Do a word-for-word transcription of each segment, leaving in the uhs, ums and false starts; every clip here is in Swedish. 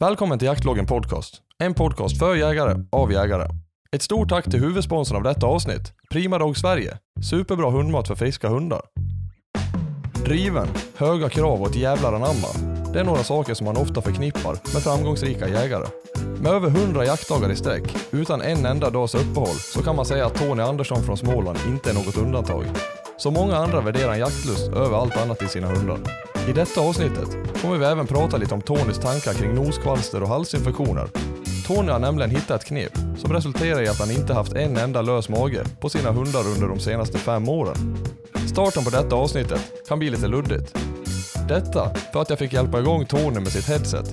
Välkommen till Jaktloggen podcast. En podcast för jägare, av jägare. Ett stort tack till huvudsponsorn av detta avsnitt, Prima Dog Sverige. Superbra hundmat för friska hundar. Driven, höga krav och ett jävlar anamma. Det är några saker som man ofta förknippar med framgångsrika jägare. Med över hundra jaktdagar i sträck, utan en enda dags uppehåll, så kan man säga att Tony Andersson från Småland inte är något undantag. Så många andra värderar en jaktlust över allt annat i sina hundar. I detta avsnittet kommer vi även prata lite om Tonys tankar kring noskvalster och halsinfektioner. Tony har nämligen hittat ett knep som resulterar i att han inte haft en enda lös mage på sina hundar under de senaste fem åren. Starten på detta avsnittet kan bli lite luddigt. Detta för att jag fick hjälpa igång Tony med sitt headset.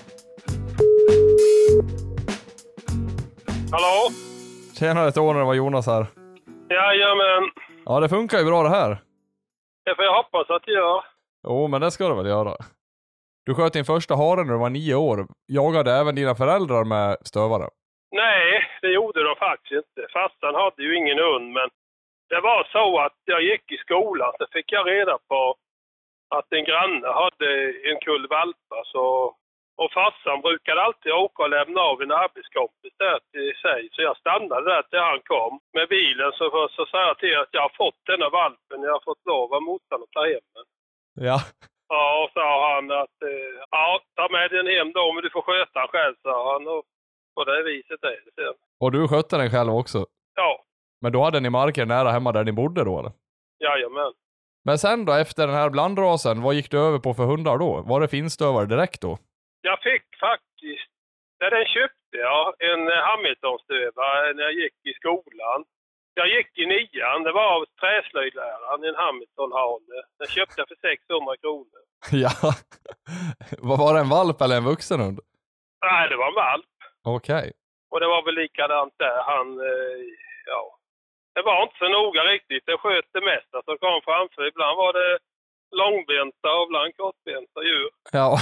Hallå? Tjenare Tony, det var Jonas här. Jajamän. Ja, det funkar ju bra det här. Det får jag hoppas att det gör. Jo, men det ska du väl göra. Du sköt din första haren när du var nio år. Jagade även dina föräldrar med stövare? Nej, det gjorde de faktiskt inte. Farsan hade ju ingen hund, men det var så att jag gick i skolan så fick jag reda på att en granne hade en kull valpar. Så, och farsan brukade alltid åka och lämna av en arbetskompis där till sig. Så jag stannade där till han kom med bilen. Så, så sa jag till att jag har fått denna valpen. Jag har fått lov av motan att ta hem den. Ja. Ja, och sa han att eh, ja, ta med den hem då, men du får sköta den själv, sa han. Och på det viset är det sen. Och du skötte den själv också? Ja. Men då hade ni marken nära hemma där ni bodde då, eller? Jajamän. Men sen då, efter den här blandrasen, vad gick du över på för hundar då? Var det finstövare direkt då? Jag fick faktiskt, när den köpte jag, en Hamilton-stövare när jag gick i skolan. Jag gick i nian, det var av träslöjdläraren, en Hamilton-hane. Den köpte jag för sexhundra kronor. Ja. Vad var det, en valp eller en vuxen hund? Nej, det var en valp. Okej. Okay. Och det var väl likadant där. Han, eh, ja. Det var inte så noga riktigt. Det sköt det mesta som kom framför. Ibland var det långbenta och ibland kortbenta djur. Ja.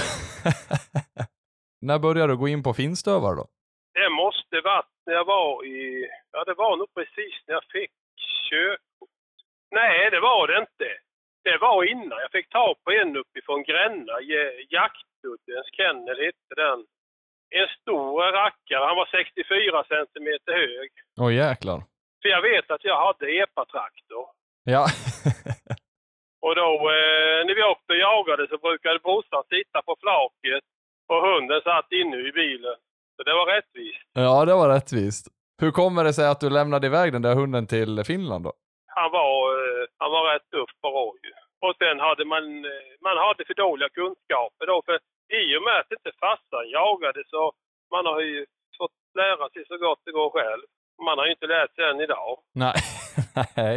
När började du gå in på finstövare då? Det måste varit när jag var i... Ja, det var nog precis när jag fick körkort. Nej, det var det inte. Det var innan. Jag fick ta på en uppifrån Gränna. Jaktuddens kennel hette den. En stor rackare. Han var sextiofyra centimeter hög. Åh oh, jäklar. För jag vet att jag hade epatraktor. Ja. Och då eh, när vi åkte och jagade så brukade brorsan sitta på flaket. Och hunden satt inne i bilen. Så det var rättvist. Ja, det var rättvist. Hur kommer det sig att du lämnade iväg den där hunden till Finland då? Han var, eh, han var rätt tuff på rådjur. Och sen hade man, eh, man hade för dåliga kunskaper då. För i och med att inte farsan jagade så man har ju fått lära sig så gott det går själv. Man har ju inte lärt sig än idag. Nej. Nej.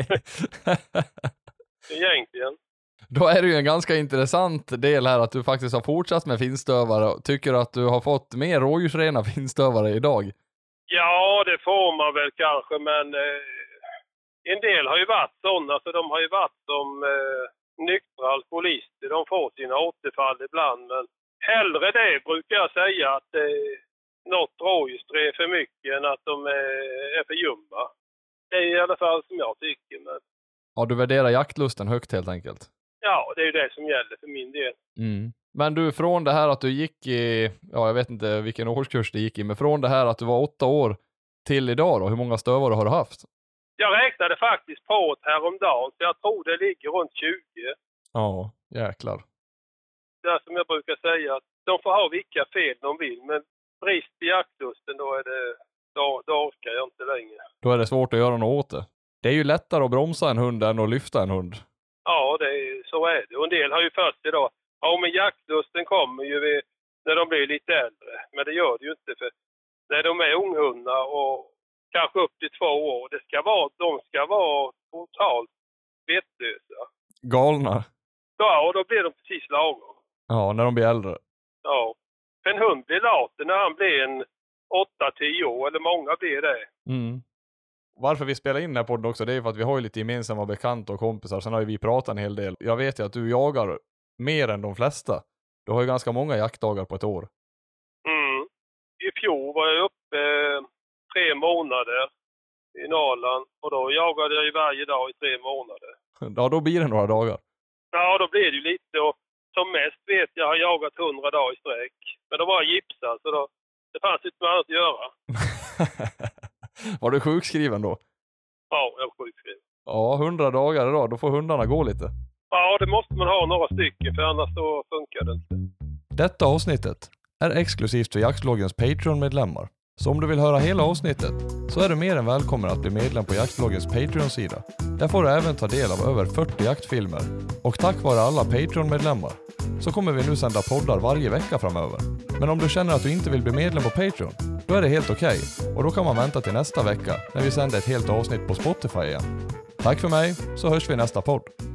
Egentligen. Då är det ju en ganska intressant del här att du faktiskt har fortsatt med finstövare. Tycker du att du har fått mer rådjursrena finstövare idag? Ja, det får man väl kanske, men eh, en del har ju varit sådana, så de har ju varit som eh, nyktra alkoholister. De får sina återfall ibland, men hellre det brukar jag säga att eh, något rådjursträ är för mycket än att de eh, är för ljumma. Det är i alla fall som jag tycker. Men... Ja, du värderar jaktlusten högt helt enkelt. Ja, det är ju det som gäller för min del. Mm. Men du, från det här att du gick i, ja jag vet inte vilken årskurs du gick i, men från det här att du var åtta år till idag då, hur många stövare har du haft? Jag räknade faktiskt på det häromdagen, så jag tror det ligger runt tjugo. Ja, jäklar. Det är som jag brukar säga, att de får ha vilka fel de vill, men brist i jaktlusten, då är det, då, då orkar jag inte längre. Då är det svårt att göra något åt det. Det är ju lättare att bromsa en hund än att lyfta en hund. Ja, det är, så är det. Och en del har ju först idag, ja men jaktlusten kommer ju vid, när de blir lite äldre. Men det gör det ju inte, för när de är unghundar och kanske upp till två år, det ska vara, de ska vara totalt vettlösa. Galna. Ja, och då blir de precis lagom. Ja, när de blir äldre. Ja. För en hund blir laten när han blir en åtta tio år, eller många blir det. Mm. Varför vi spelar in den här podden också, det är för att vi har ju lite gemensamma bekanta och kompisar. Sen har ju vi pratat en hel del. Jag vet ju att du jagar mer än de flesta. Du har ju ganska många jaktdagar på ett år. Mm. I fjol var jag uppe eh, tre månader i Norrland. Och då jagade jag ju varje dag i tre månader. Ja, då blir det några dagar. Ja, då blir det ju lite. Och som mest vet jag har jagat hundra dagar i sträck. Men då var jag gipsad så då, det fanns inte mer att göra. Var du sjukskriven då? Ja, jag var sjukskriven. Ja, hundra dagar idag, då får hundarna gå lite. Ja, det måste man ha några stycken för annars så funkar det inte. Detta avsnittet är exklusivt för Jaktvloggens Patreon-medlemmar. Så om du vill höra hela avsnittet så är du mer än välkommen att bli medlem på Jaktvloggens Patreon-sida. Där får du även ta del av över fyrtio jaktfilmer. Och tack vare alla Patreon-medlemmar så kommer vi nu sända poddar varje vecka framöver. Men om du känner att du inte vill bli medlem på Patreon, då är det helt okej. Och då kan man vänta till nästa vecka när vi sänder ett helt avsnitt på Spotify igen. Tack för mig, så hörs vi i nästa podd.